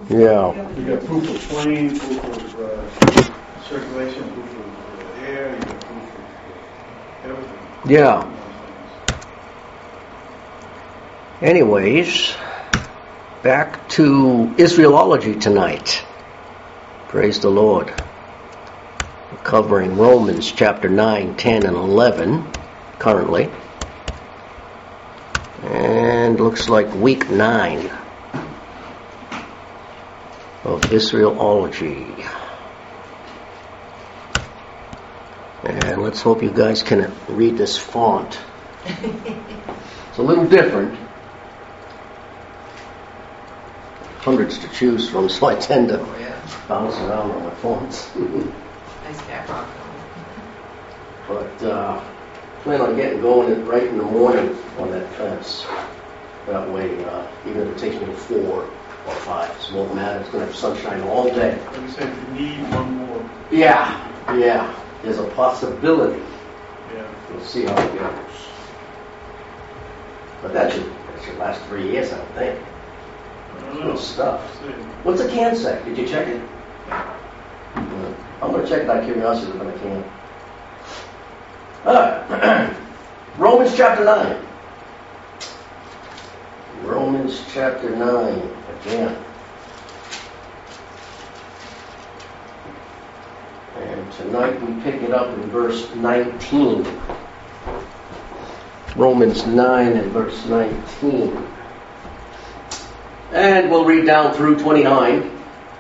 Yeah. You got proof of plane, proof of circulation, proof of air, you got proof of everything. Yeah. Anyways, back to Israelology tonight. Praise the Lord. We're covering Romans chapter 9, 10, and 11 currently. And looks like week 9 of Israelology. And let's hope you guys can read this font. It's a little different. Hundreds to choose from, so I tend to bounce around on my fonts. Nice cap rock. But plan on getting going right in the morning on that fence. That way, even if it takes me to 4 or 5, it won't matter. It's going to have sunshine all day. Like you said, you need one more. Yeah. There's a possibility. Yeah. We'll see how it goes. But that should last 3 years, I would think. Good stuff. What's the can say? Did you check it? I'm going to check it out of curiosity when I can. Alright. Romans chapter 9. Romans chapter 9 again. And tonight we pick it up in verse 19. Romans 9 and verse 19. And we'll read down through 29.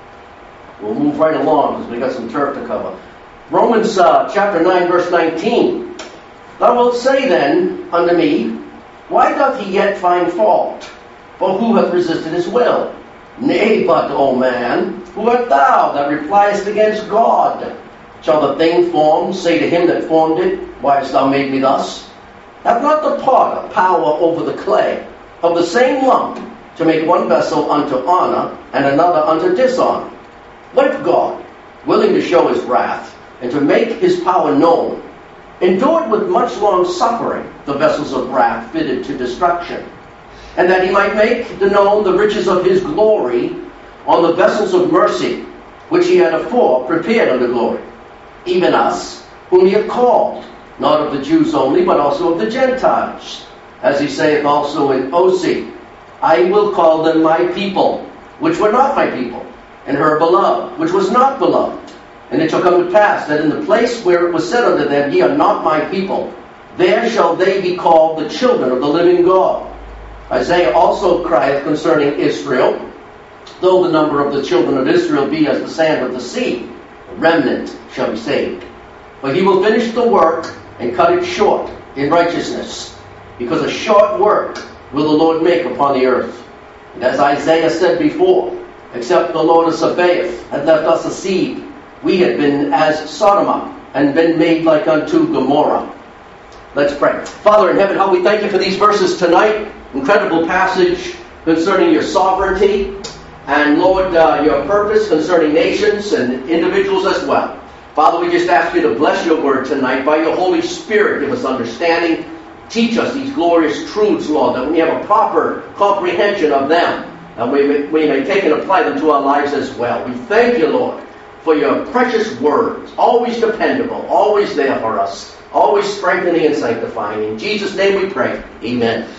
We'll move right along because we got some turf to cover. Romans chapter 9, verse 19. Thou wilt say then unto me, why doth he yet find fault? For who hath resisted his will? Nay, but, O man, who art thou that repliest against God? Shall the thing formed say to him that formed it, why hast thou made me thus? Hath not the potter power over the clay, of the same lump, to make one vessel unto honor, and another unto dishonor? What if God, willing to show his wrath, and to make his power known, endured with much long suffering the vessels of wrath fitted to destruction, and that he might make known the riches of his glory on the vessels of mercy, which he had afore prepared unto glory, even us, whom he hath called, not of the Jews only, but also of the Gentiles, as he saith also in Osee, I will call them my people, which were not my people, and her beloved, which was not beloved. And it shall come to pass that in the place where it was said unto them, ye are not my people, there shall they be called the children of the living God. Isaiah also crieth concerning Israel, though the number of the children of Israel be as the sand of the sea, a remnant shall be saved. But he will finish the work and cut it short in righteousness, because a short work will the Lord make upon the earth. And as Isaiah said before, except the Lord of Sabaoth had left us a seed, we had been as Sodom and been made like unto Gomorrah. Let's pray. Father in heaven, how we thank you for these verses tonight. Incredible passage concerning your sovereignty and, Lord, your purpose concerning nations and individuals as well. Father, we just ask you to bless your word tonight. By your Holy Spirit, give us understanding. Teach us these glorious truths, Lord, that we have a proper comprehension of them, and we may take and apply them to our lives as well. We thank you, Lord, for your precious words, always dependable, always there for us, always strengthening and sanctifying. In Jesus' name we pray. Amen.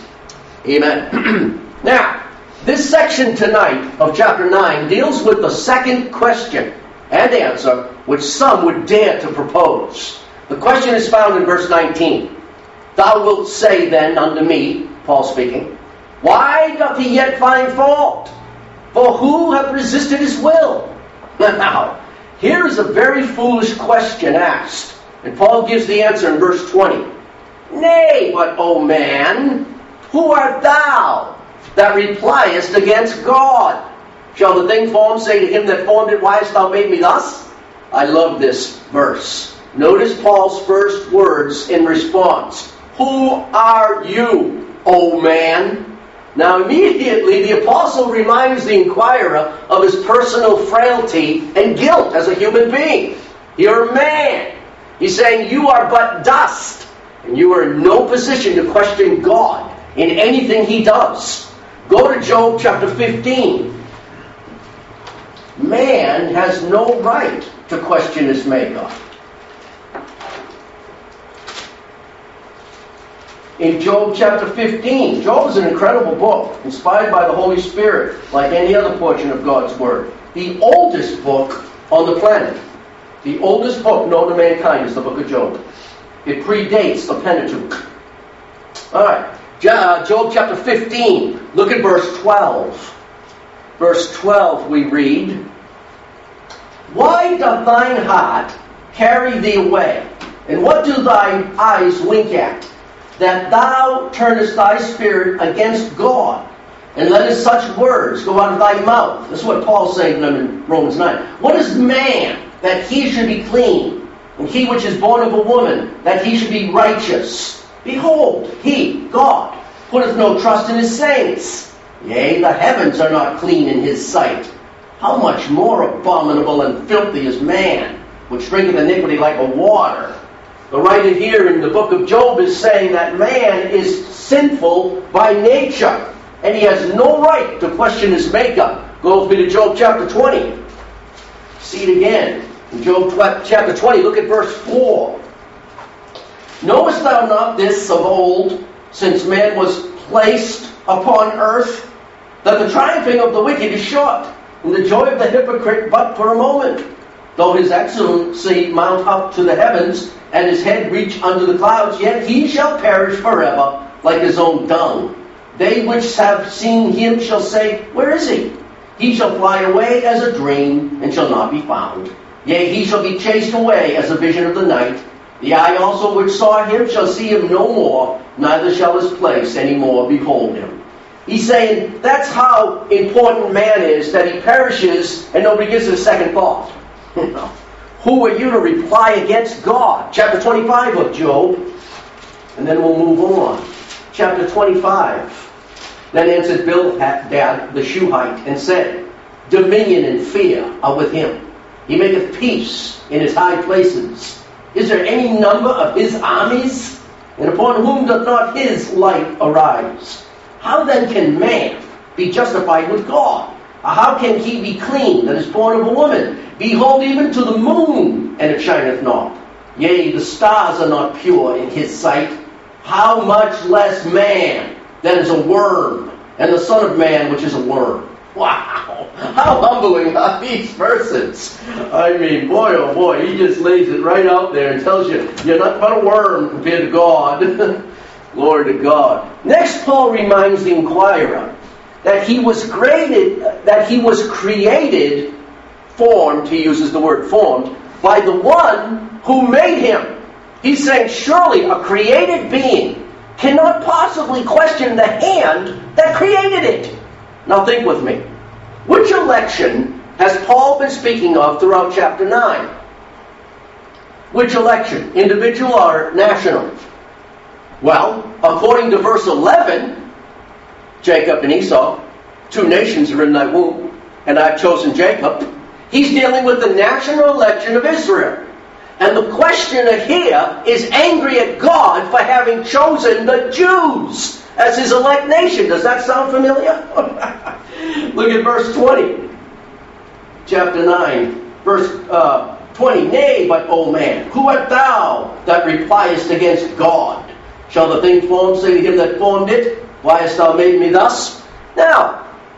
Amen. Now, this section tonight of chapter 9 deals with the second question and answer which some would dare to propose. The question is found in verse 19. Thou wilt say then unto me, Paul speaking, why doth he yet find fault? For who hath resisted his will? Now, here is a very foolish question asked, and Paul gives the answer in verse 20. Nay, but, O man, who art thou that repliest against God? Shall the thing formed say to him that formed it, why hast thou made me thus? I love this verse. Notice Paul's first words in response. Who are you, O man? Now immediately the apostle reminds the inquirer of his personal frailty and guilt as a human being. You're a man. He's saying you are but dust, and you are in no position to question God in anything he does. Go to Job chapter 15. Man has no right to question his Maker. In Job chapter 15, Job is an incredible book, inspired by the Holy Spirit, like any other portion of God's Word. The oldest book on the planet. The oldest book known to mankind is the book of Job. It predates the Pentateuch. All right, Job chapter 15. Look at verse 12. Verse 12 we read, "Why doth thine heart carry thee away? And what do thine eyes wink at? That thou turnest thy spirit against God, and lettest such words go out of thy mouth." This is what Paul's saying to them in Romans 9. "What is man, that he should be clean? And he which is born of a woman, that he should be righteous? Behold, he, God, putteth no trust in his saints. Yea, the heavens are not clean in his sight. How much more abominable and filthy is man, which drinketh iniquity like a water?" The writer here in the book of Job is saying that man is sinful by nature, and he has no right to question his Maker. Go with me to Job chapter 20. See it again. In Job chapter 20, look at verse 4. "Knowest thou not this of old, since man was placed upon earth, that the triumphing of the wicked is short, and the joy of the hypocrite but for a moment? Though his excellency mount up to the heavens, and his head reach unto the clouds, yet he shall perish forever like his own dung. They which have seen him shall say, Where is he? He shall fly away as a dream, and shall not be found. Yea, he shall be chased away as a vision of the night. The eye also which saw him shall see him no more, neither shall his place any more behold him." He's saying that's how important man is, that he perishes and nobody gives it a second thought. Who are you to reply against God? Chapter 25 of Job. And then we'll move on. Chapter 25. "Then answered Bildad the Shuhite, and said, Dominion and fear are with him. He maketh peace in his high places. Is there any number of his armies? And upon whom doth not his light arise? How then can man be justified with God? Or how can he be clean that is born of a woman? Behold, even to the moon, and it shineth not. Yea, the stars are not pure in his sight. How much less man that is a worm, and the Son of Man which is a worm." Wow! How humbling are these verses? I mean, boy, oh boy, he just lays it right out there and tells you, you're nothing but a worm compared to God. Glory to God. Next, Paul reminds the inquirer that he was created, formed, he uses the word formed, by the one who made him. He's saying, surely a created being cannot possibly question the hand that created it. Now think with me. Which election has Paul been speaking of throughout chapter 9? Which election? Individual or national? Well, according to verse 11, Jacob and Esau, two nations are in thy womb, and I've chosen Jacob. He's dealing with the national election of Israel. And the questioner here is angry at God for having chosen the Jews as his elect nation. Does that sound familiar? Look at verse 20. Chapter 9, verse 20. "Nay, but, O man, who art thou that repliest against God? Shall the thing formed say to him that formed it, Why hast thou made me thus?" Now,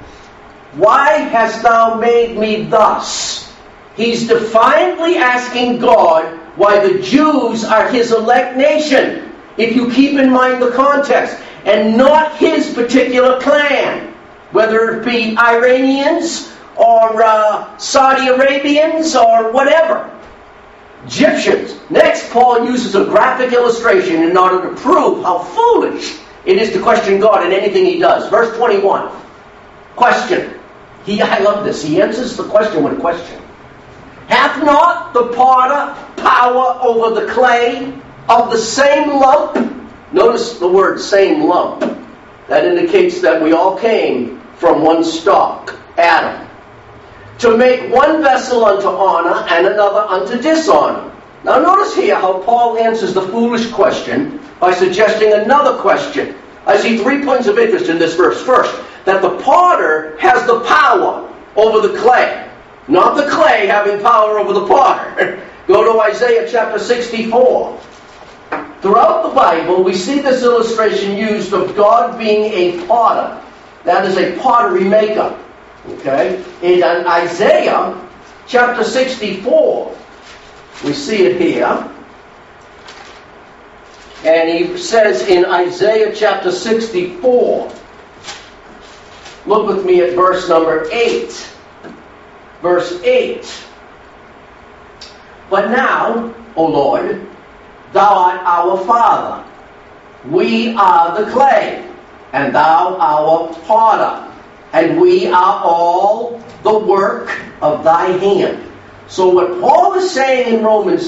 why hast thou made me thus? He's defiantly asking God why the Jews are his elect nation, if you keep in mind the context, and not his particular clan, whether it be Iranians or Saudi Arabians or whatever. Egyptians. Next, Paul uses a graphic illustration in order to prove how foolish it is to question God in anything he does. Verse 21. Question. I love this. He answers the question with a question. "Hath not the potter power over the clay of the same lump?" Notice the word "same lump." That indicates that we all came from one stock, Adam. "To make one vessel unto honor and another unto dishonor." Now notice here how Paul answers the foolish question by suggesting another question. I see 3 points of interest in this verse. First, that the potter has the power over the clay. Not the clay having power over the potter. Go to Isaiah chapter 64. Throughout the Bible, we see this illustration used of God being a potter. That is a pottery maker. Okay? In Isaiah chapter 64, we see it here. And he says in Isaiah chapter 64, look with me at verse number 8. Verse 8. But now, O Lord, thou art our Father. We are the clay, and thou our potter, and we are all the work of thy hand. So what Paul is saying in Romans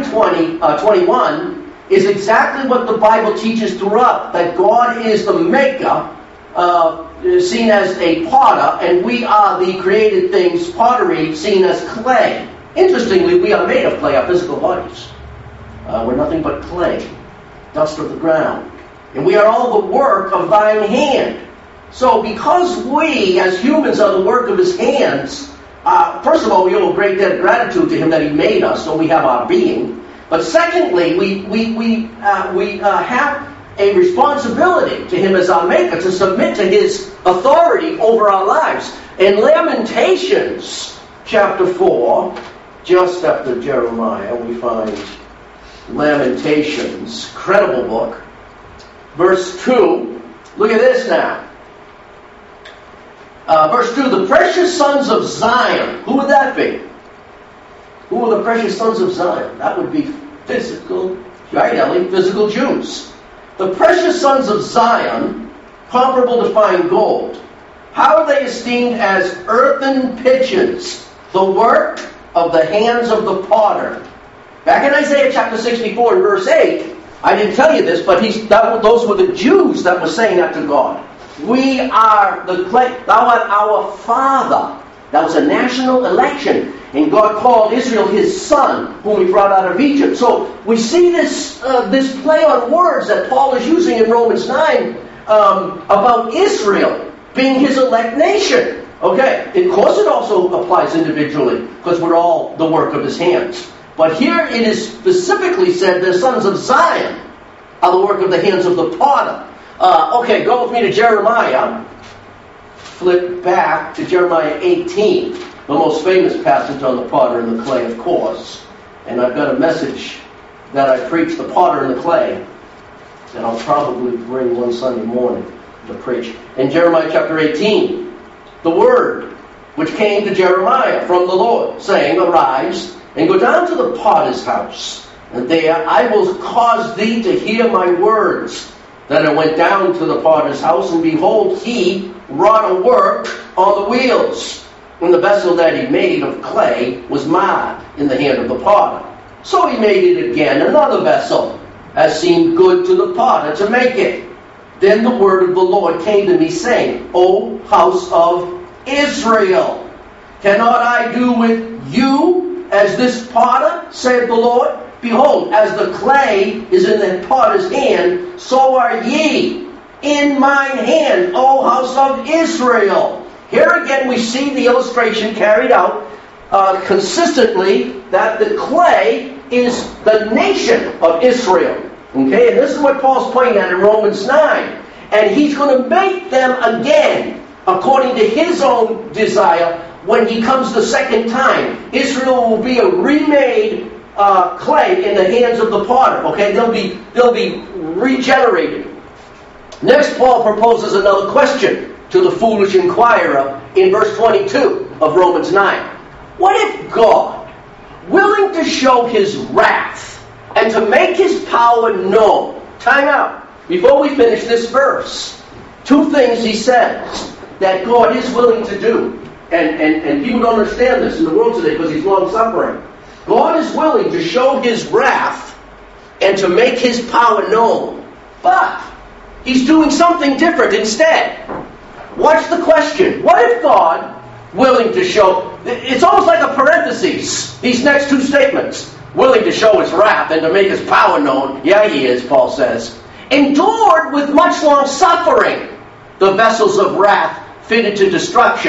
9:21 is exactly what the Bible teaches throughout, that God is the maker, seen as a potter, and we are the created things, pottery, seen as clay. Interestingly, we are made of clay, our physical bodies. We're nothing but clay, dust of the ground. And we are all the work of thine hand. So because we, as humans, are the work of his hands, first of all, we owe a great debt of gratitude to him that he made us, so we have our being. But secondly, we have a responsibility to him as our maker to submit to his authority over our lives. In Lamentations chapter 4, just after Jeremiah, we find Lamentations, credible book. Verse 2, look at this now. Verse 2, the precious sons of Zion. Who would that be? Who are the precious sons of Zion? That would be physical, right, Ellie? Physical Jews. The precious sons of Zion, comparable to fine gold. How are they esteemed as earthen pitchens, the work of the hands of the potter? Back in Isaiah chapter 64 and verse 8, I didn't tell you this, but those were the Jews that were saying that to God. We are the clay. Thou art our Father. That was a national election. And God called Israel his son, whom he brought out of Egypt. So we see this play on words that Paul is using in Romans 9 about Israel being his elect nation. Okay, of course it also applies individually, because we're all the work of his hands. But here it is specifically said the sons of Zion are the work of the hands of the potter. Okay, go with me to Jeremiah. Flip back to Jeremiah 18, the most famous passage on the potter and the clay, of course. And I've got a message that I preach, the potter and the clay, that I'll probably bring one Sunday morning to preach. In Jeremiah chapter 18, the word which came to Jeremiah from the Lord, saying, Arise, and go down to the potter's house, and there I will cause thee to hear my words. Then I went down to the potter's house, and behold, he wrought a work on the wheels. And the vessel that he made of clay was marred in the hand of the potter. So he made it again, another vessel, as seemed good to the potter to make it. Then the word of the Lord came to me, saying, O house of Israel, cannot I do with you as this potter, saith the Lord? Behold, as the clay is in the potter's hand, so are ye in mine hand, O house of Israel. Here again we see the illustration carried out consistently that the clay is the nation of Israel. Okay, and this is what Paul's pointing at in Romans 9. And he's going to make them again, according to his own desire, when he comes the second time. Israel will be a remade clay in the hands of the potter. Okay, they'll be regenerated. Next, Paul proposes another question to the foolish inquirer in verse 22 of Romans 9. What if God, willing to show his wrath and to make his power known? Time out. Before we finish this verse, two things he says that God is willing to do. And people don't understand this in the world today because he's long-suffering. God is willing to show his wrath and to make his power known. But he's doing something different instead. Watch the question. What if God, willing to show... It's almost like a parenthesis, these next two statements. Willing to show his wrath and to make his power known. Yeah, he is, Paul says. Endured with much long suffering the vessels of wrath fitted to destruction.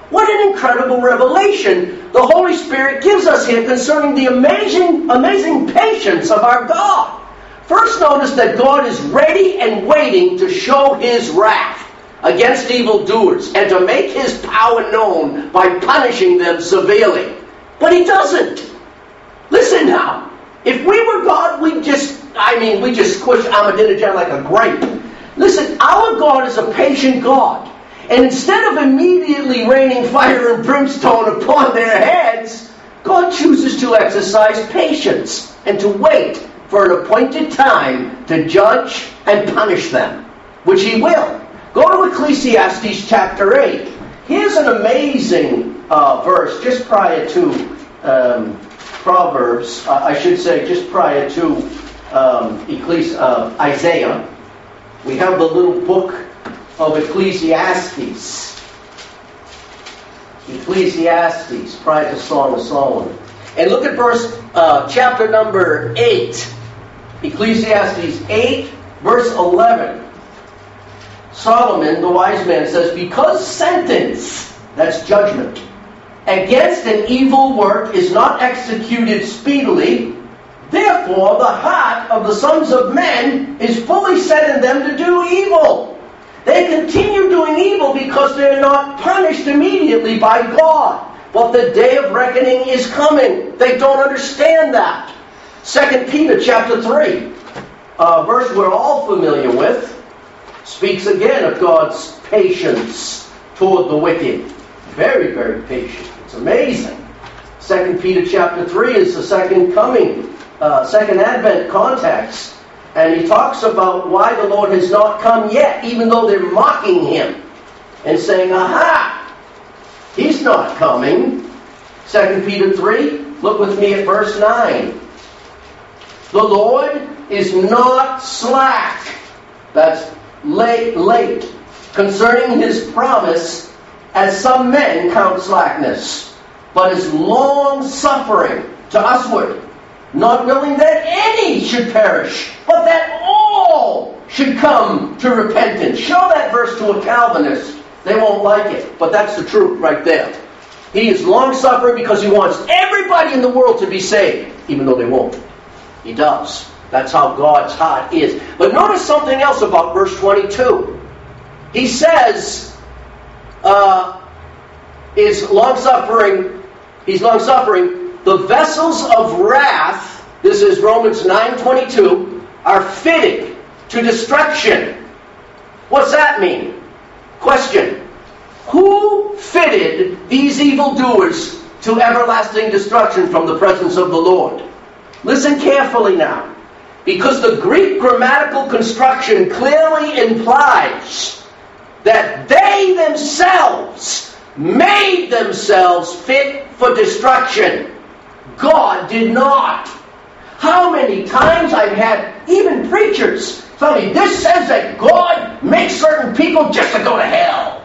What an incredible revelation the Holy Spirit gives us here concerning the amazing patience of our God. First, notice that God is ready and waiting to show His wrath against evildoers and to make His power known by punishing them severely. But He doesn't. Listen now. If we were God, we'd just squish Ahmadinejad like a grape. Listen, our God is a patient God. And instead of immediately raining fire and brimstone upon their heads, God chooses to exercise patience and to wait for an appointed time to judge and punish them, which He will. Go to Ecclesiastes chapter 8. Here's an amazing verse just prior to Proverbs, just prior to Isaiah. We have the little book of Ecclesiastes. Ecclesiastes, prior to Song of Solomon. And look at chapter number 8. Ecclesiastes 8, verse 11. Solomon, the wise man, says, because sentence, that's judgment, against an evil work is not executed speedily, therefore the heart of the sons of men is fully set in them to do evil. They continue doing evil because they're not punished immediately by God. But the day of reckoning is coming. They don't understand that. 2 Peter chapter 3, a verse we're all familiar with, speaks again of God's patience toward the wicked. Very, very patient. It's amazing. 2 Peter chapter 3 is the second Advent context. And he talks about why the Lord has not come yet, even though they're mocking Him and saying, aha, He's not coming. 2 Peter 3, look with me at verse 9. The Lord is not slack, that's late, concerning His promise, as some men count slackness, but is long-suffering to usward, not willing that any should perish, but that all should come to repentance. Show that verse to a Calvinist. They won't like it, but that's the truth right there. He is long-suffering because He wants everybody in the world to be saved, even though they won't. He does. That's how God's heart is. But notice something else about verse 22. He says, He's long-suffering. The vessels of wrath, this is Romans 9:22, are fitted to destruction. What's that mean? Question. Who fitted these evildoers to everlasting destruction from the presence of the Lord? Listen carefully now. Because the Greek grammatical construction clearly implies that they themselves made themselves fit for destruction. God did not. How many times I've had even preachers tell me, this says that God makes certain people just to go to hell.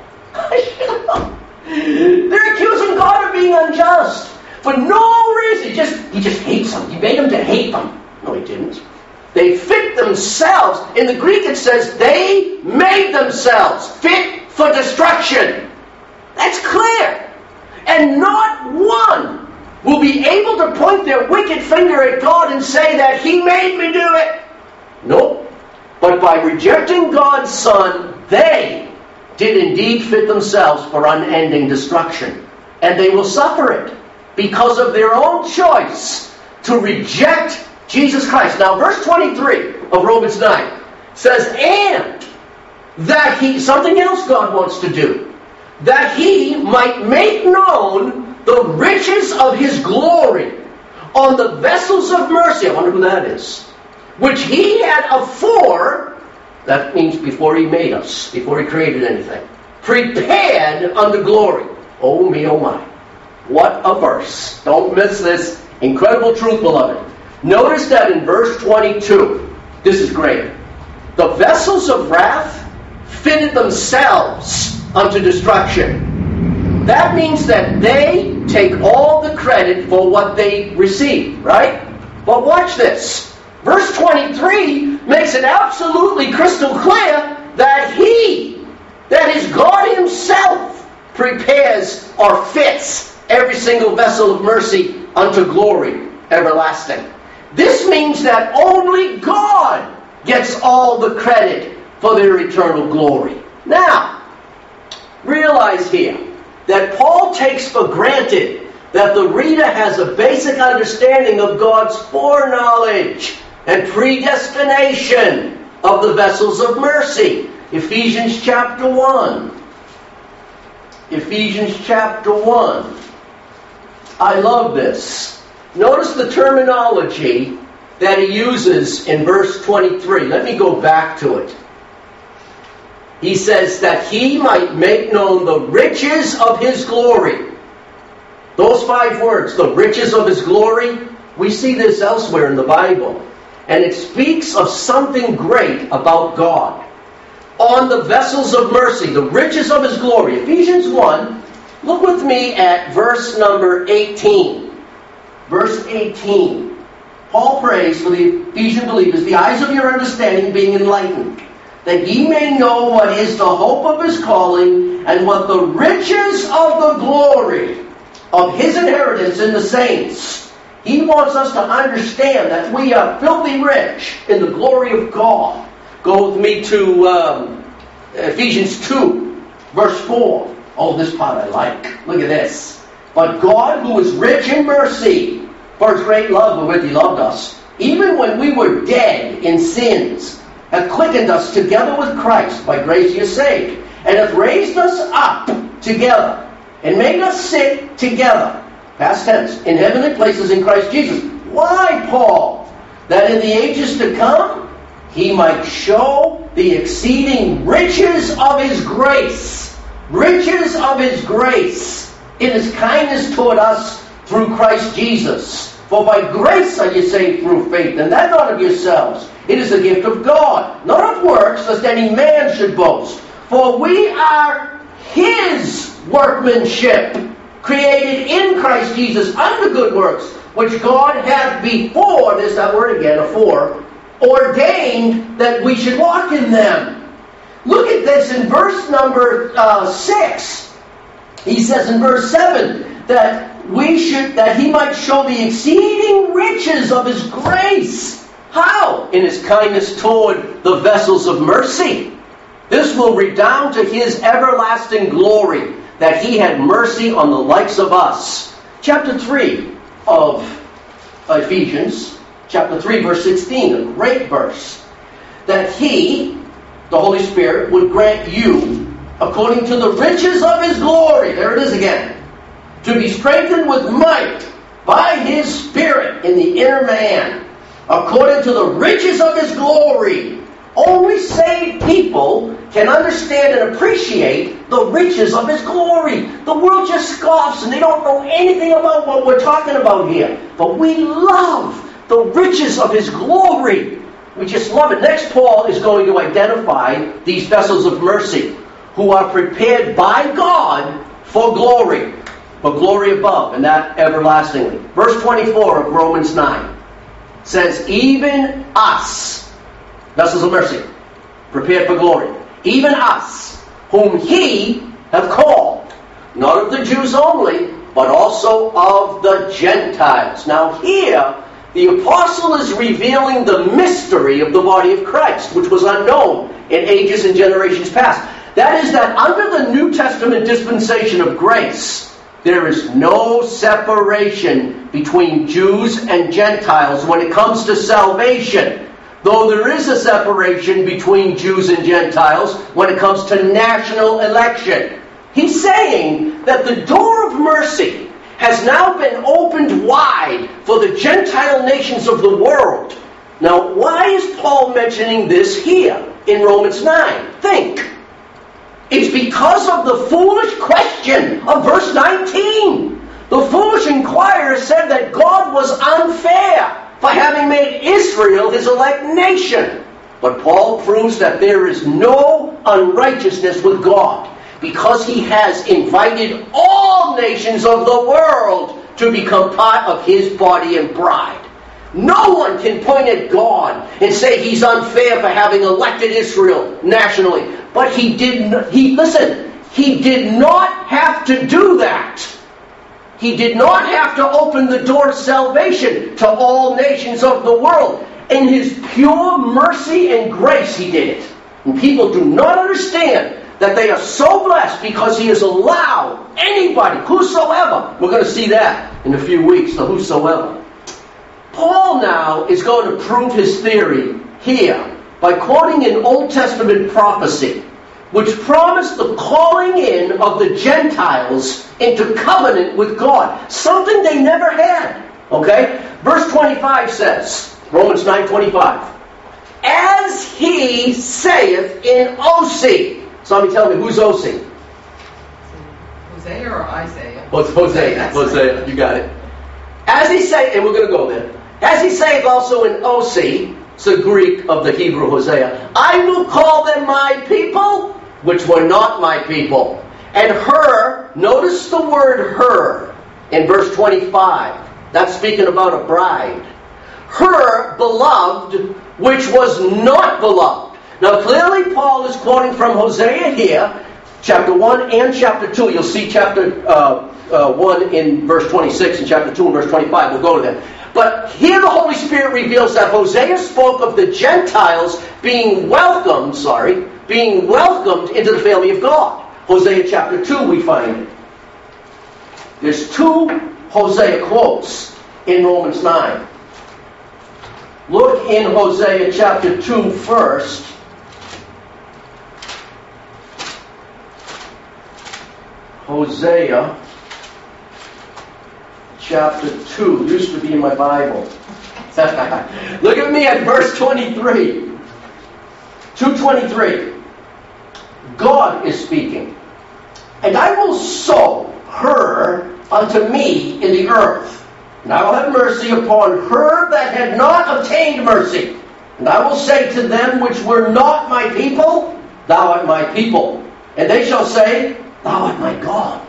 They're accusing God of being unjust for no reason. He just hates them. He made them to hate them. No, He didn't. They fit themselves. In the Greek it says they made themselves fit for destruction. That's clear. And not one will be able to point their wicked finger at God and say that He made me do it. Nope. But by rejecting God's Son, they did indeed fit themselves for unending destruction. And they will suffer it because of their own choice to reject Jesus Christ. Now, verse 23 of Romans 9 says, and that He, something else God wants to do, that He might make known the riches of His glory on the vessels of mercy. I wonder who that is. Which He had afore, that means before He made us, before He created anything, prepared unto glory. Oh me, oh my. What a verse. Don't miss this incredible truth, beloved. Notice that in verse 22, this is great. The vessels of wrath fitted themselves unto destruction. That means that they take all the credit for what they receive, right? But watch this. Verse 23 makes it absolutely crystal clear that He, that is God Himself, prepares or fits every single vessel of mercy unto glory everlasting. This means that only God gets all the credit for their eternal glory. Now, realize here that Paul takes for granted that the reader has a basic understanding of God's foreknowledge and predestination of the vessels of mercy. Ephesians chapter 1. Ephesians chapter 1. I love this. Notice the terminology that he uses in verse 23. Let me go back to it. He says that he might make known the riches of his glory. Those 5 words, the riches of his glory, we see this elsewhere in the Bible. And it speaks of something great about God. On the vessels of mercy, the riches of his glory. Ephesians 1, look with me at verse number 18. Verse 18. Paul prays for the Ephesian believers, the eyes of your understanding being enlightened, that ye may know what is the hope of his calling, and what the riches of the glory of his inheritance in the saints. He wants us to understand that we are filthy rich in the glory of God. Go with me to Ephesians 2, verse 4. Oh, this part I like. Look at this. But God, who is rich in mercy, for his great love wherewith he loved us, even when we were dead in sins, hath quickened us together with Christ. By grace ye are saved. And hath raised us up together, and made us sit together, past tense, in heavenly places in Christ Jesus. Why, Paul? That in the ages to come, he might show the exceeding riches of his grace. Riches of his grace in his kindness toward us through Christ Jesus. For by grace are ye saved through faith, and that not of yourselves. It is the gift of God, not of works, lest any man should boast. For we are his workmanship, created in Christ Jesus unto good works, which God hath before, there's that word again, afore, ordained that we should walk in them. Look at this in verse number 6. He says in verse 7 that he might show the exceeding riches of his grace. How? In his kindness toward the vessels of mercy. This will redound to his everlasting glory, that he had mercy on the likes of us. Chapter 3 of Ephesians, chapter 3, verse 16, a great verse. That he, the Holy Spirit, would grant you, according to the riches of his glory, there it is again, to be strengthened with might by his Spirit in the inner man, according to the riches of his glory. Only saved people can understand and appreciate the riches of his glory. The world just scoffs and they don't know anything about what we're talking about here. But we love the riches of his glory. We just love it. Next, Paul is going to identify these vessels of mercy who are prepared by God for glory, but glory above, and that everlastingly. Verse 24 of Romans 9 says, even us, vessels of mercy, prepared for glory, even us, whom he hath called, not of the Jews only, but also of the Gentiles. Now here, the apostle is revealing the mystery of the body of Christ, which was unknown in ages and generations past. That is that under the New Testament dispensation of grace, there is no separation between Jews and Gentiles when it comes to salvation. Though there is a separation between Jews and Gentiles when it comes to national election. He's saying that the door of mercy has now been opened wide for the Gentile nations of the world. Now, why is Paul mentioning this here in Romans 9? Think. It's because of the foolish question of verse 19. The foolish inquirer said that God was unfair for having made Israel his elect nation. But Paul proves that there is no unrighteousness with God, because he has invited all nations of the world to become part of his body and bride. No one can point at God and say he's unfair for having elected Israel nationally. But he He did not have to do that. He did not have to open the door of salvation to all nations of the world. In His pure mercy and grace, He did it. And people do not understand that they are so blessed because He has allowed anybody, whosoever. We're going to see that in a few weeks, the whosoever. Paul now is going to prove his theory here by quoting an Old Testament prophecy which promised the calling in of the Gentiles into covenant with God. Something they never had. Okay? Verse 25 says, Romans 9:25, as He saith in Osee. Somebody tell me, who's Osee? Hosea or Isaiah? Well, it's Hosea. Hosea, you got it. As He saith, and we're going to go there. As He saith also in Osee, it's the Greek of the Hebrew Hosea, I will call them my people, which were not my people. And her, notice the word her in verse 25. That's speaking about a bride. Her beloved, which was not beloved. Now clearly Paul is quoting from Hosea here, chapter 1 and chapter 2. You'll see chapter 1 in verse 26 and chapter 2 in verse 25. We'll go to that. But here the Holy Spirit reveals that Hosea spoke of the Gentiles being welcomed into the family of God. Hosea chapter 2 we find it. There's two Hosea quotes in Romans 9. Look in Hosea chapter 2 first. Hosea chapter 2 used to be in my Bible. Look at me at verse 23. 2:23. God is speaking. And I will sow her unto me in the earth. And I will have mercy upon her that had not obtained mercy. And I will say to them which were not my people, Thou art my people. And they shall say, Thou art my God.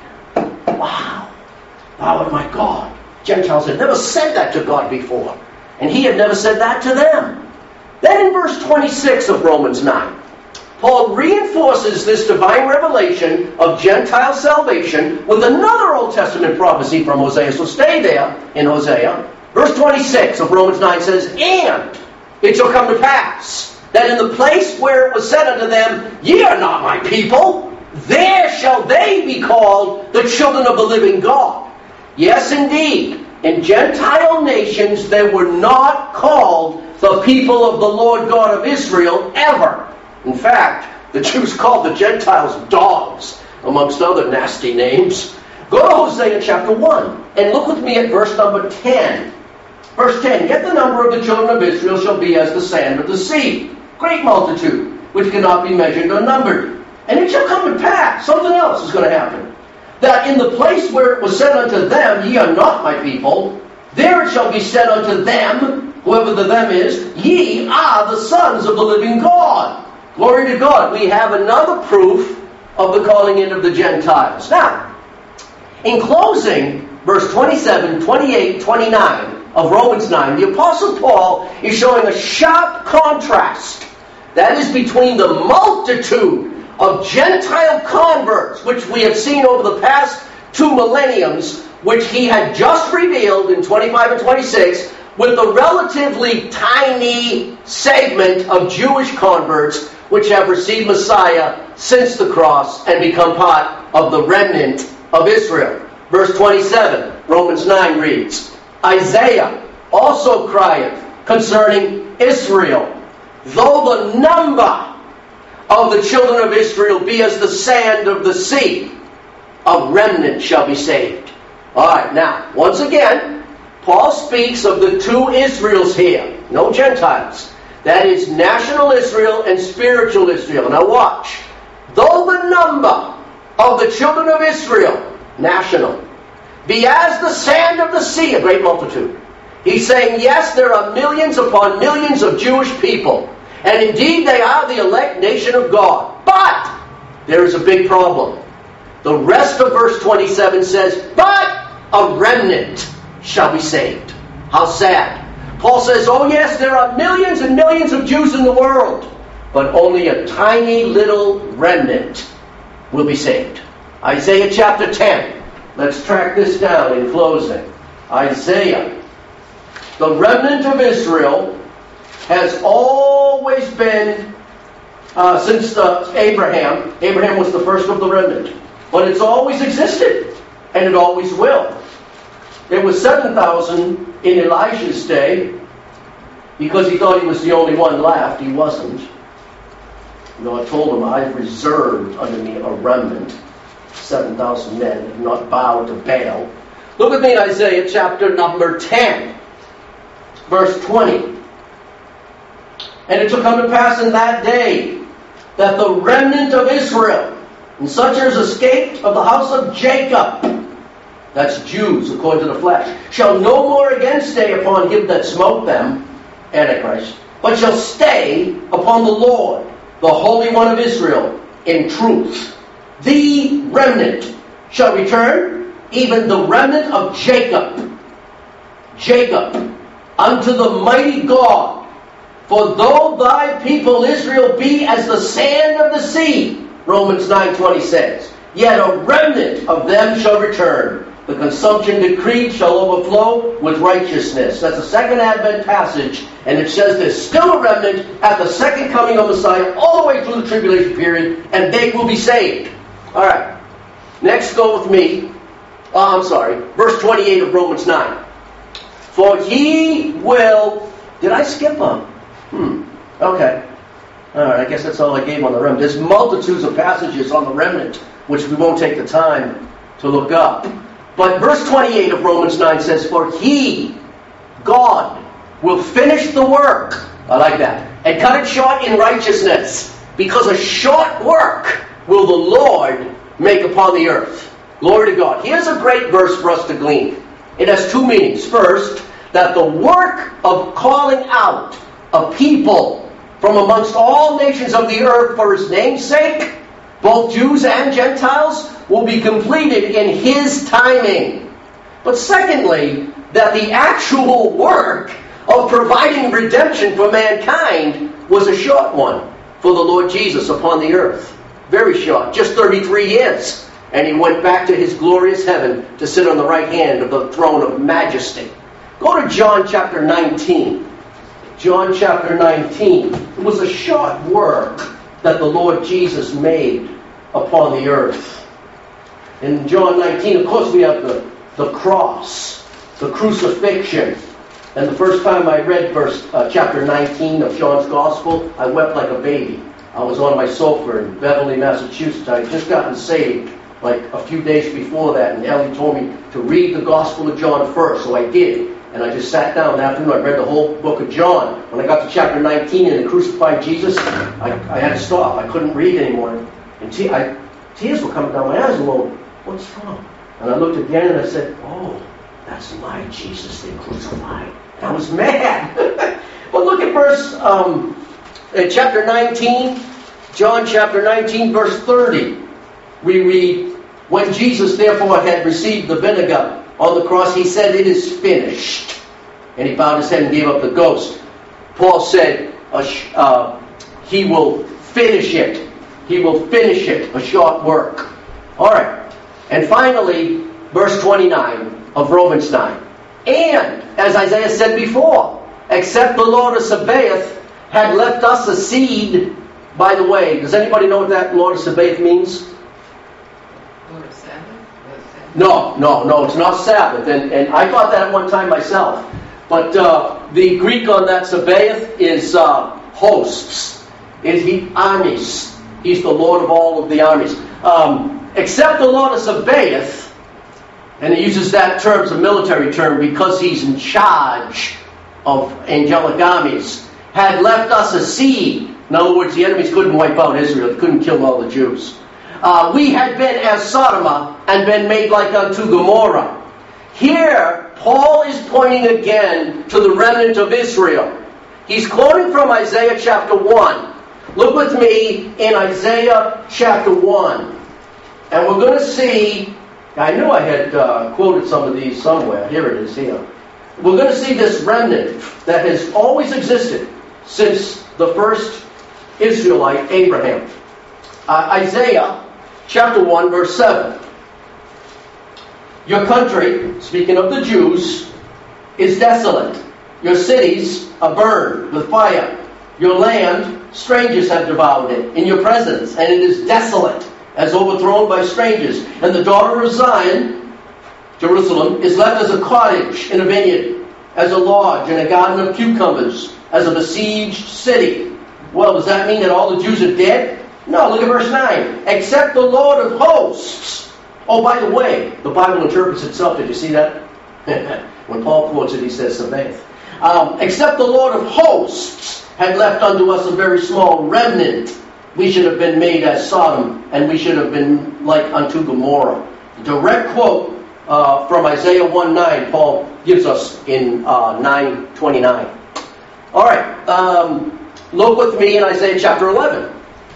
Wow. Thou art my God. Gentiles had never said that to God before. And He had never said that to them. Then in verse 26 of Romans 9, Paul reinforces this divine revelation of Gentile salvation with another Old Testament prophecy from Hosea. So stay there in Hosea. Verse 26 of Romans 9 says, And it shall come to pass that in the place where it was said unto them, Ye are not my people, there shall they be called the children of the living God. Yes, indeed, in Gentile nations they were not called the people of the Lord God of Israel ever. In fact, the Jews called the Gentiles dogs, amongst other nasty names. Go to Hosea chapter 1 and look with me at verse number 10. Verse 10, Yet the number of the children of Israel shall be as the sand of the sea, great multitude, which cannot be measured or numbered. And it shall come to pass, something else is going to happen, that in the place where it was said unto them, Ye are not my people, there it shall be said unto them, whoever the them is, Ye are the sons of the living God. Glory to God. We have another proof of the calling in of the Gentiles. Now, in closing, verse 27, 28, 29 of Romans 9, the Apostle Paul is showing a sharp contrast. That is between the multitude of Gentile converts, which we have seen over the past 2 millenniums, which he had just revealed in 25 and 26, with the relatively tiny segment of Jewish converts which have received Messiah since the cross and become part of the remnant of Israel. Verse 27, Romans 9 reads, Isaiah also crieth concerning Israel, though the number of the children of Israel be as the sand of the sea, a remnant shall be saved. Alright, now, once again, Paul speaks of the two Israels here, no Gentiles. That is national Israel and spiritual Israel. Now watch. Though the number of the children of Israel, national, be as the sand of the sea, a great multitude. He's saying, yes, there are millions upon millions of Jewish people. And indeed they are the elect nation of God. But there is a big problem. The rest of verse 27 says, but a remnant shall be saved. How sad. Paul says, oh yes, there are millions and millions of Jews in the world, but only a tiny little remnant will be saved. Isaiah chapter 10. Let's track this down in closing. Isaiah. The remnant of Israel has always been, since Abraham. Abraham was the first of the remnant. But it's always existed. And it always will. There was 7,000 in Elijah's day. Because he thought he was the only one left. He wasn't. God told him, I've reserved unto me a remnant. 7,000 men have not bowed to Baal. Look with me in Isaiah chapter number 10. Verse 20. And it shall come to pass in that day that the remnant of Israel, and such as escaped of the house of Jacob, that's Jews according to the flesh, shall no more again stay upon him that smote them, Antichrist, but shall stay upon the Lord, the Holy One of Israel, in truth. The remnant shall return, even the remnant of Jacob. Jacob, unto the mighty God. For though thy people Israel be as the sand of the sea, Romans 9:20 says, yet a remnant of them shall return. The consumption decreed shall overflow with righteousness. That's a second Advent passage, and it says there's still a remnant at the second coming of Messiah, all the way through the tribulation period, and they will be saved. All right. Next, go with me. Verse 28 of Romans 9. For he will... Did I skip on? Okay. All right, I guess that's all I gave on the remnant. There's multitudes of passages on the remnant, which we won't take the time to look up. But verse 28 of Romans 9 says, for he, God, will finish the work. I like that. And cut it short in righteousness. Because a short work will the Lord make upon the earth. Glory to God. Here's a great verse for us to glean. It has two meanings. First, that the work of calling out a people from amongst all nations of the earth for his name's sake, both Jews and Gentiles, will be completed in his timing. But secondly, that the actual work of providing redemption for mankind was a short one for the Lord Jesus upon the earth. Very short, just 33 years. And he went back to his glorious heaven to sit on the right hand of the throne of majesty. Go to John chapter 19. John chapter 19. It was a short work that the Lord Jesus made upon the earth. In John 19, of course, we have the cross, the crucifixion. And the first time I read chapter 19 of John's Gospel, I wept like a baby. I was on my sofa in Beverly, Massachusetts. I had just gotten saved like a few days before that, and Ellie told me to read the Gospel of John first, so I did. And I just sat down that afternoon. I read the whole book of John. When I got to chapter 19 and the crucified Jesus, I had to stop. I couldn't read anymore. And tears were coming down my eyes. Well, what's wrong? And I looked again and I said, oh, that's my Jesus they crucified. And I was mad. But look at verse, chapter 19, John chapter 19, verse 30. We read, when Jesus therefore had received the vinegar on the cross, he said, it is finished. And he bowed his head and gave up the ghost. Paul said, he will finish it. He will finish it. A short work. All right. And finally, verse 29 of Romans 9. And, as Isaiah said before, except the Lord of Sabaoth had left us a seed. By the way, does anybody know what that Lord of Sabaoth means? Lord of Sabbath? No, it's not Sabbath. And I thought that at one time myself. But the Greek on that Sabaoth is hosts. Armies. He's the Lord of all of the armies. Except the Lord of Sabaoth, and he uses that term as a military term because he's in charge of angelic armies, had left us a seed. In other words, the enemies couldn't wipe out Israel. They couldn't kill all the Jews. We had been as Sodom and been made like unto Gomorrah. Here, Paul is pointing again to the remnant of Israel. He's quoting from Isaiah chapter 1. Look with me in Isaiah chapter 1. And we're going to see, I knew I had quoted some of these somewhere. Here it is here. We're going to see this remnant that has always existed since the first Israelite, Abraham. Isaiah chapter 1, verse 7. Your country, speaking of the Jews, is desolate. Your cities are burned with fire. Your land, strangers have devoured it in your presence, and it is desolate, as overthrown by strangers. And the daughter of Zion, Jerusalem, is left as a cottage in a vineyard, as a lodge in a garden of cucumbers, as a besieged city. Well, does that mean that all the Jews are dead? No, look at verse 9. Except the Lord of hosts. Oh, by the way, the Bible interprets itself. Did you see that? When Paul quotes it, he says, Sabaoth. Except the Lord of hosts had left unto us a very small remnant, we should have been made as Sodom, and we should have been like unto Gomorrah. Direct quote from Isaiah 1:9, Paul gives us in 9:29. All right, look with me in Isaiah chapter 11.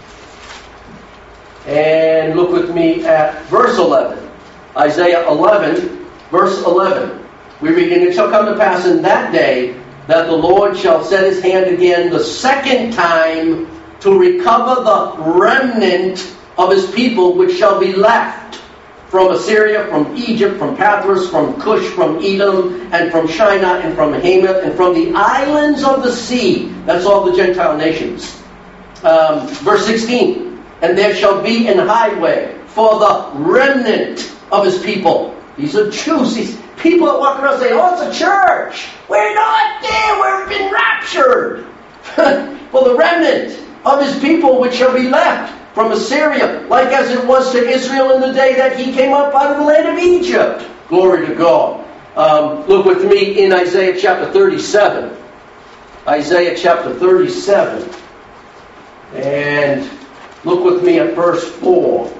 And look with me at verse 11. Isaiah 11, verse 11. We read, and it shall come to pass in that day that the Lord shall set his hand again the second time to recover the remnant of his people which shall be left from Assyria, from Egypt, from Pathros, from Cush, from Edom, and from Shinar, and from Hamath, and from the islands of the sea. That's all the Gentile nations. Verse 16. And there shall be an highway for the remnant of his people. These are Jews. These people that walk around saying, oh, it's a church. We're not there. We've been raptured. For the remnant of his people which shall be left from Assyria, like as it was to Israel in the day that he came up out of the land of Egypt. Glory to God. Look with me in Isaiah chapter 37. Isaiah chapter 37. And look with me at verse 4.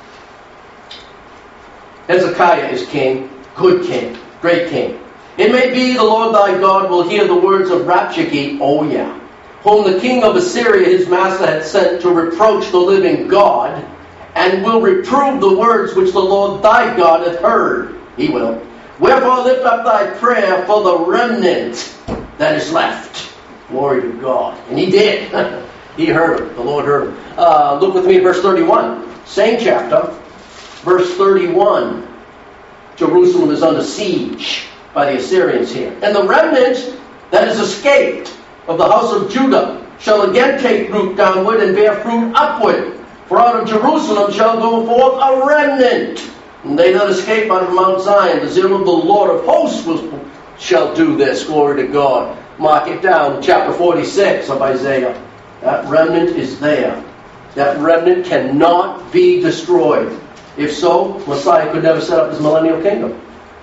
Hezekiah is king, good king, great king. It may be the Lord thy God will hear the words of Rabshakeh, oh yeah, whom the king of Assyria his master had sent to reproach the living God, and will reprove the words which the Lord thy God hath heard. He will. Wherefore lift up thy prayer for the remnant that is left. Glory to God. And he did. He heard him. The Lord heard him. Look with me at verse 31. Same chapter. Verse 31. Jerusalem is under siege by the Assyrians here. And the remnant that is escaped of the house of Judah shall again take root downward and bear fruit upward. For out of Jerusalem shall go forth a remnant. And they that escape out of Mount Zion, the zeal of the Lord of hosts shall do this. Glory to God. Mark it down. Chapter 46 of Isaiah. That remnant is there. That remnant cannot be destroyed. If so, Messiah could never set up his millennial kingdom.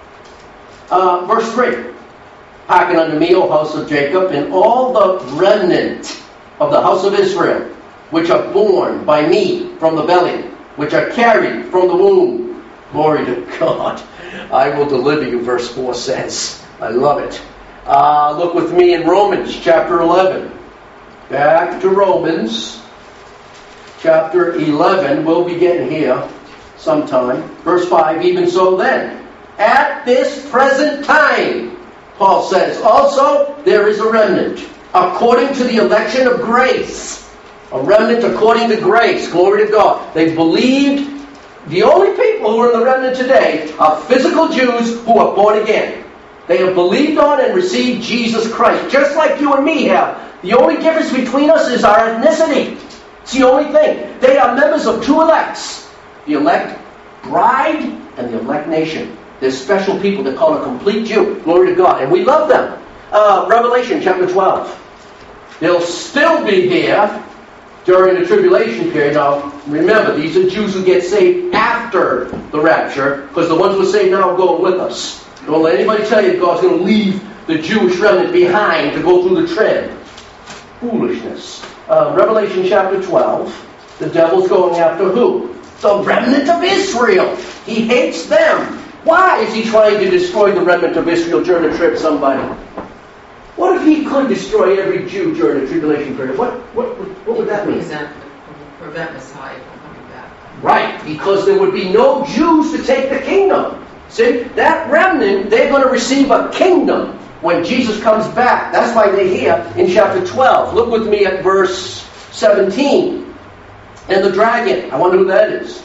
Verse 3. Hearken unto me, O house of Jacob, and all the remnant of the house of Israel, which are born by me from the belly, which are carried from the womb. Glory to God. I will deliver you, verse 4 says. I love it. Look with me in Romans chapter 11. Back to Romans chapter 11. We'll begin here sometime. Verse 5, even so then, at this present time, Paul says, also there is a remnant, according to the election of grace. A remnant according to grace. Glory to God. They believed. The only people who are in the remnant today are physical Jews who are born again. They have believed on and received Jesus Christ, just like you and me have. The only difference between us is our ethnicity. It's the only thing. They are members of two elects. The elect bride and the elect nation. They're special people. They're called a complete Jew. Glory to God. And we love them. Revelation chapter 12. They'll still be here during the tribulation period. Now, remember, these are Jews who get saved after the rapture, because the ones who are saved now are going with us. Don't let anybody tell you God's going to leave the Jewish remnant behind to go through the trib. Foolishness. Revelation chapter 12. The devil's going after who? The remnant of Israel. He hates them. Why is he trying to destroy the remnant of Israel during the trib, somebody? What if he could destroy every Jew during the tribulation period? What would that mean? Prevent Messiah from coming back. Right, because there would be no Jews to take the kingdom. See, that remnant, they're going to receive a kingdom when Jesus comes back. That's why they're here in chapter 12. Look with me at verse 17. And the dragon, I wonder who that is.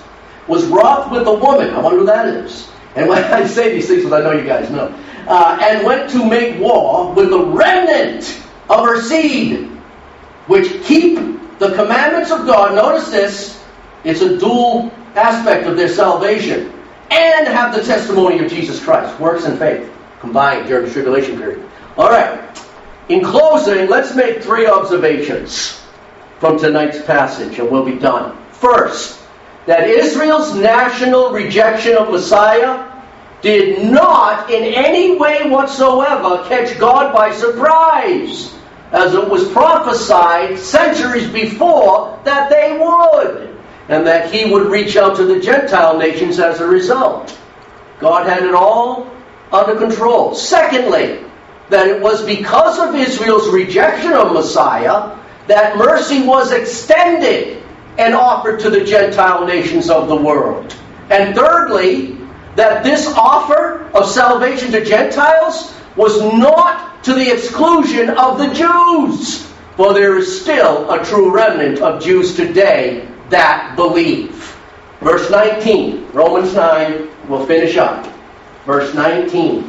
was wroth with the woman. I wonder who that is. And when I say these things, because I know you guys know, and went to make war with the remnant of her seed, which keep the commandments of God. Notice this, it's a dual aspect of their salvation, and have the testimony of Jesus Christ, works and faith, combined during the tribulation period. All right, in closing, let's make 3 observations from tonight's passage, and we'll be done. First, that Israel's national rejection of Messiah did not in any way whatsoever catch God by surprise, as it was prophesied centuries before that they would, and that he would reach out to the Gentile nations as a result. God had it all under control. Secondly, that it was because of Israel's rejection of Messiah that mercy was extended and offered to the Gentile nations of the world. And thirdly, that this offer of salvation to Gentiles was not to the exclusion of the Jews, for there is still a true remnant of Jews today that believe. Verse 19, Romans 9, we'll finish up. Verse 19.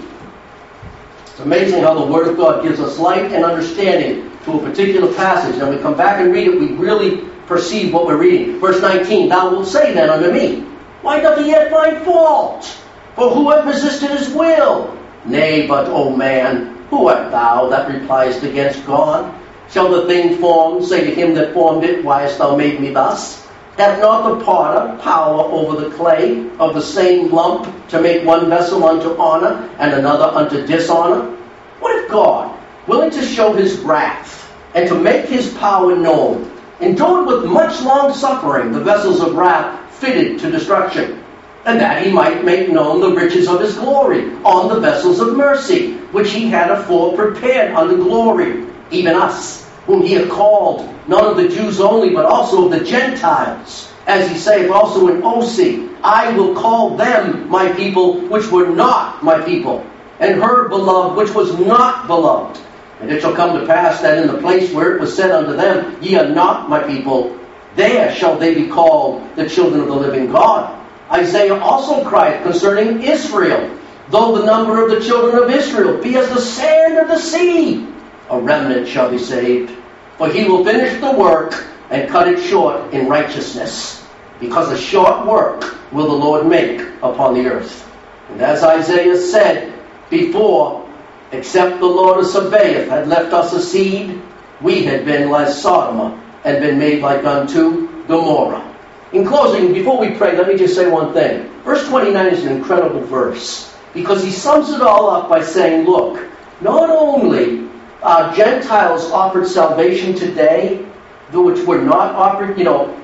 It's amazing how the Word of God gives us light and understanding to a particular passage. And we come back and read it, we really perceive what we're reading. Verse 19, thou wilt say then unto me, why doth he yet find fault? For who hath resisted his will? Nay, but, O man, who art thou that repliest against God? Shall the thing formed say to him that formed it, why hast thou made me thus? Hath not the potter power over the clay of the same lump to make one vessel unto honor and another unto dishonor? What if God, willing to show his wrath and to make his power known, endured with much long suffering the vessels of wrath fitted to destruction, and that he might make known the riches of his glory on the vessels of mercy, which he had afore prepared unto glory, even us, whom he hath called, not of the Jews only, but also of the Gentiles. As he saith also in Osee, I will call them my people, which were not my people, and her beloved, which was not beloved. And it shall come to pass that in the place where it was said unto them, ye are not my people, there shall they be called the children of the living God. Isaiah also cried concerning Israel, though the number of the children of Israel be as the sand of the sea, a remnant shall be saved. For he will finish the work and cut it short in righteousness, because a short work will the Lord make upon the earth. And as Isaiah said before, except the Lord of Sabaoth had left us a seed, we had been like Sodom and been made like unto Gomorrah. In closing, before we pray, let me just say one thing. Verse 29 is an incredible verse, because he sums it all up by saying, look, not only are Gentiles offered salvation today, which were not offered,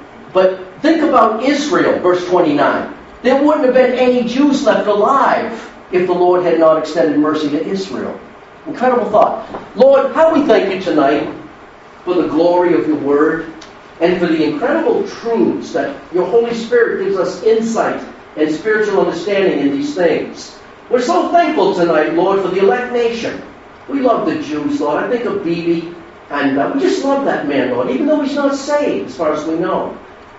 but think about Israel, verse 29. There wouldn't have been any Jews left alive if the Lord had not extended mercy to Israel. Incredible thought. Lord, how we thank you tonight for the glory of your word and for the incredible truths that your Holy Spirit gives us insight and spiritual understanding in these things. We're so thankful tonight, Lord, for the elect nation. We love the Jews, Lord. I think of Bibi, and we just love that man, Lord, even though he's not saved, as far as we know,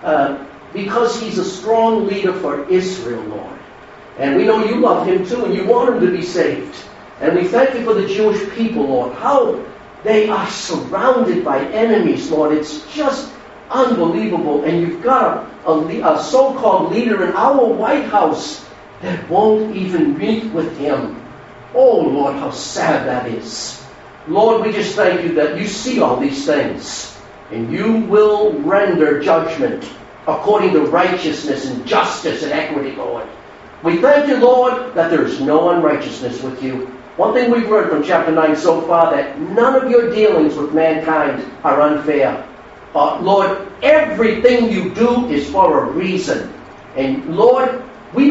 because he's a strong leader for Israel, Lord. And we know you love him too, and you want him to be saved. And we thank you for the Jewish people, Lord, how they are surrounded by enemies, Lord. It's just unbelievable. And you've got a so-called leader in our White House that won't even meet with him. Oh, Lord, how sad that is. Lord, we just thank you that you see all these things, and you will render judgment according to righteousness and justice and equity, Lord. We thank you, Lord, that there is no unrighteousness with you. One thing we've learned from chapter 9 so far, that none of your dealings with mankind are unfair. Lord, everything you do is for a reason. And Lord,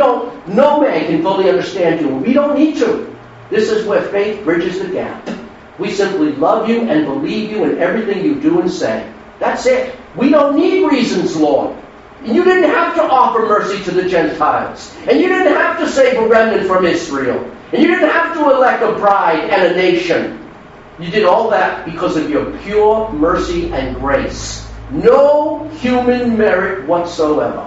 no man can fully understand you. We don't need to. This is where faith bridges the gap. We simply love you and believe you in everything you do and say. That's it. We don't need reasons, Lord. And you didn't have to offer mercy to the Gentiles. And you didn't have to save a remnant from Israel. And you didn't have to elect a bride and a nation. You did all that because of your pure mercy and grace. No human merit whatsoever.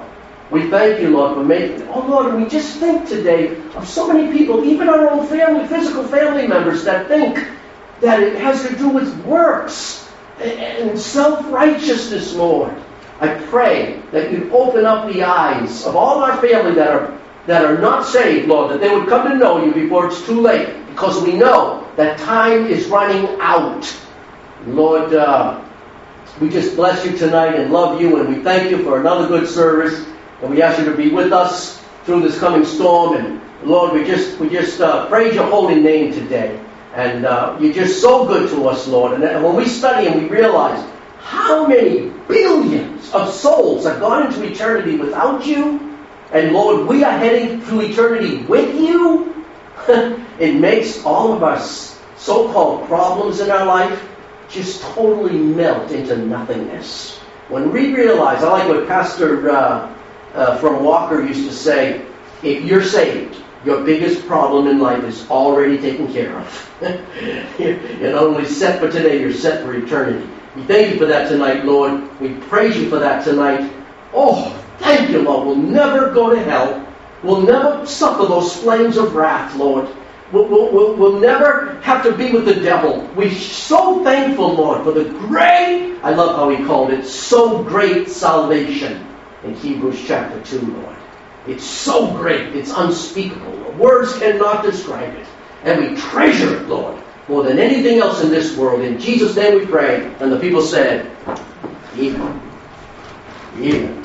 We thank you, Lord, for making... Oh, Lord, and we just think today of so many people, even our own family, physical family members, that think that it has to do with works and self-righteousness, Lord. I pray that you'd open up the eyes of all our family that are not saved, Lord, that they would come to know you before it's too late, because we know that time is running out. Lord, we just bless you tonight and love you, and we thank you for another good service, and we ask you to be with us through this coming storm. And Lord, we just praise your holy name today, and you're just so good to us, Lord. And when we study and we realize how many billions of souls have gone into eternity without you, and Lord, we are heading through eternity with you, it makes all of our so-called problems in our life just totally melt into nothingness. When we realize, I like what Pastor from Walker used to say, if you're saved, your biggest problem in life is already taken care of. You're not only set for today, you're set for eternity. We thank you for that tonight, Lord. We praise you for that tonight. Oh, thank you, Lord. We'll never go to hell. We'll never suffer those flames of wrath, Lord. We'll never have to be with the devil. We're so thankful, Lord, for the great, I love how he called it, so great salvation in Hebrews chapter 2, Lord. It's so great. It's unspeakable. Words cannot describe it. And we treasure it, Lord, more than anything else in this world. In Jesus' name we pray. And the people said, Amen. Amen.